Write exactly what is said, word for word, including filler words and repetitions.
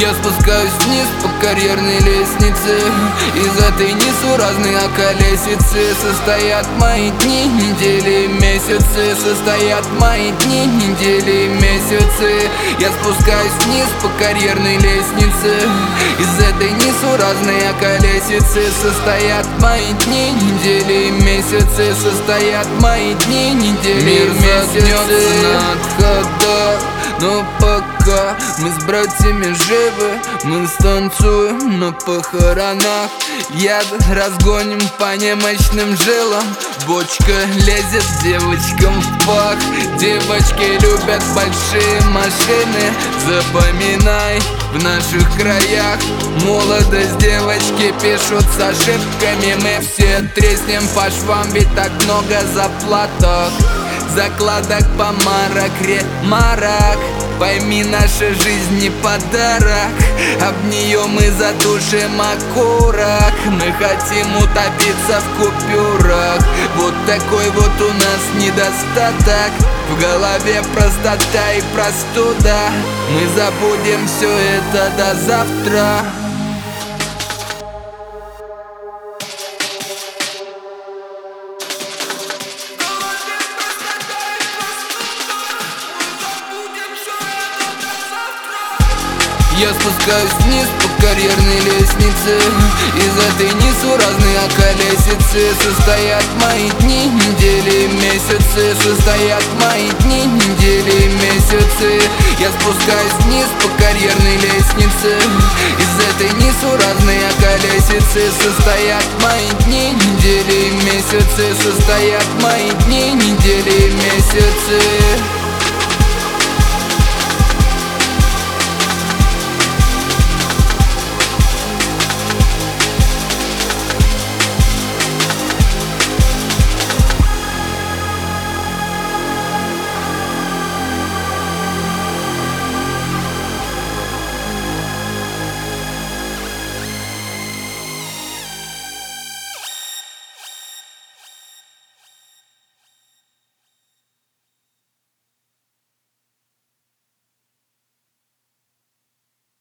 Я спускаюсь вниз по карьерной лестнице. Из этой несуразной околесицы состоят мои дни, недели, месяцы. Состоят мои дни, недели, месяцы. Я спускаюсь вниз по карьерной лестнице. Из этой несуразной околесицы состоят мои дни, недели, месяцы. Состоят мои дни, недели, Мир месяцы. на отходах, но пока мы с братьями живы, мы станцуем на похоронах. Яд разгоним по немощным жилам. Бочка лезет девочкам в пах. Девочки любят большие машины. Запоминай, в наших краях молодость девочки пишут с ошибками. Мы все треснем по швам, ведь так много заплаток, закладок, помарок, ремарок. Пойми, наша жизнь не подарок, об нее мы задушим окурок. Мы хотим утопиться в купюрах. Вот такой вот у нас недостаток. В голове простота и простуда. Мы забудем все это до завтра. Я спускаюсь вниз по карьерной лестнице. Из этой несуразной околесицы состоят мои дни, недели, месяцы. Состоят мои дни, недели, месяцы. Я спускаюсь вниз по карьерной лестнице. Из этой несуразной околесицы состоят мои дни, недели, месяцы. Состоят мои дни, недели, месяцы.